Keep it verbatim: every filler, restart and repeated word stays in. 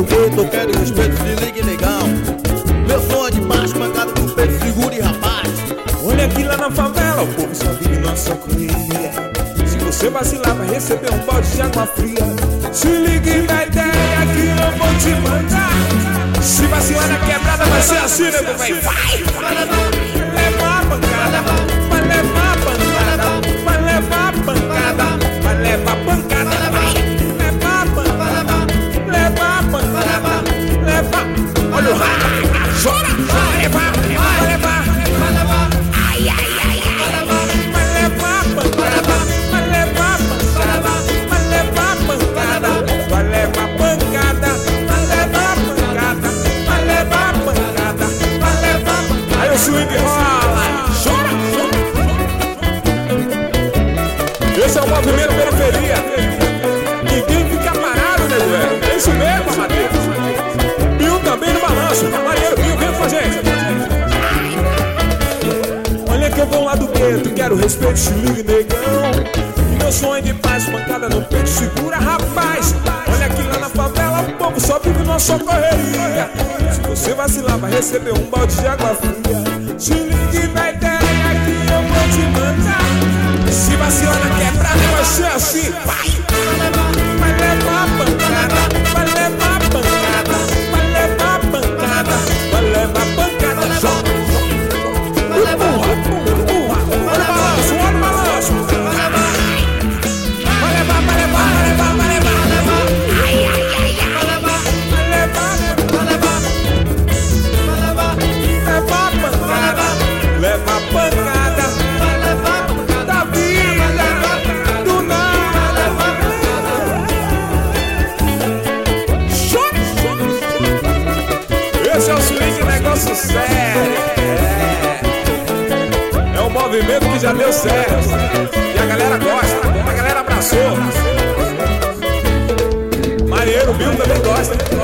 gueto, eu quero respeito, se ligue negão. Meu som é de baixo, mancada com peito, segure rapaz. Olha aqui lá na favela, o povo só vive nossa correria. Se você vacilar vai receber um balde de água fria. Se ligue na ideia que eu vou te mandar. Se vacilar na quebrada vai ser assim, nego, vai, vai, vai levar a pancada, vai levar a pancada, vai levar a pancada, vai levar a pancada, vai levar a pancada, levar a pancada, levar. Olha o raio, chora, vai levar, vai levar, vai levar, ai, ai, ai, ai, vai levar a pancada, vai levar a pancada, vai levar a pancada, vai levar a pancada, vai levar a pancada, vai levar a pancada, vai levar a pancada. Aí o swing rola, chora, chora. Esse é o movimento periferia. Ninguém fica parado, nego. É isso mesmo, Amadeus. Bill também no balanço. Maneiro, Bill, vem com a gente. Olha que eu vou lá do gueto, quero respeito, se ligue, negão. Meu sonho de paz, pancada no peito, segura, rapaz. Olha aqui lá na favela, o povo só vive nossa correria. Se você vacilar, vai receber um balde de água fria. Se ligue na ideia que eu vou te mandar. Se vacilar na quebrada, vai ser assim. Vai, vai levar a pancada, vai levar a pancada, vai levar a pancada, vai levar a pancada. Joga, joga, empurra, empurra. Olha o balanço, olha o balanço. Vai levar, vai levar, vai levar, vai levar, vai levar. Ai, ai, ai, ai. Vai levar, vai levar, vai levar, vai levar. Leva a pancada, leva a pancada, vai levar a pancada da vida, do nada. Esse é o swing, negócio sério. É, é um movimento que já deu certo. E a galera gosta, a galera abraçou. Marinheiro Bill também gosta.